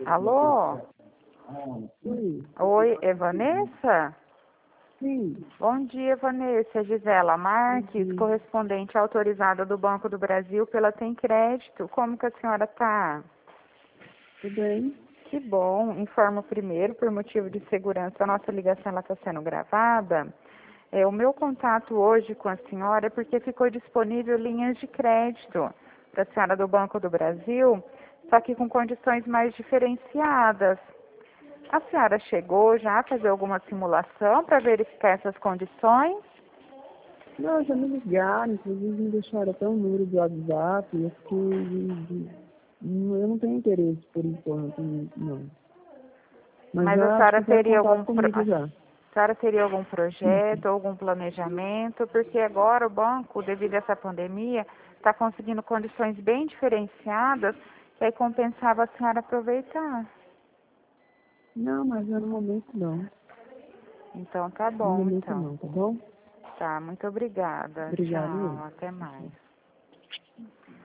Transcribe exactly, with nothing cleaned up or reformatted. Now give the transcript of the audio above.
Alô? Sim, Oi, é Vanessa? sim, Bom dia, Vanessa. Gisela Marques, Sim. correspondente autorizada do Banco do Brasil pela Tem Crédito. Como que a senhora está? tudo bem? Que bom. Informo primeiro, por motivo de segurança, a nossa ligação está sendo gravada. É, o meu contato hoje com a senhora é porque ficou disponível linhas de crédito para a senhora do Banco do Brasil, só que com condições mais diferenciadas. A senhora chegou já a fazer alguma simulação para verificar essas condições? Não, já me ligaram, inclusive me deixaram até um número do WhatsApp, eu fiquei de, de- não- eu não tenho interesse por enquanto, não. Mas Mas a já senhora fizeram teria algum contato pro- comigo já. a senhora teria algum projeto, algum planejamento? Porque agora o banco, devido a essa pandemia, está conseguindo condições bem diferenciadas, que aí compensava a senhora aproveitar. Não, mas já no momento não. Então tá No bom, momento então. não, tá bom? Tá, muito obrigada. Obrigado. Tchau, até mais.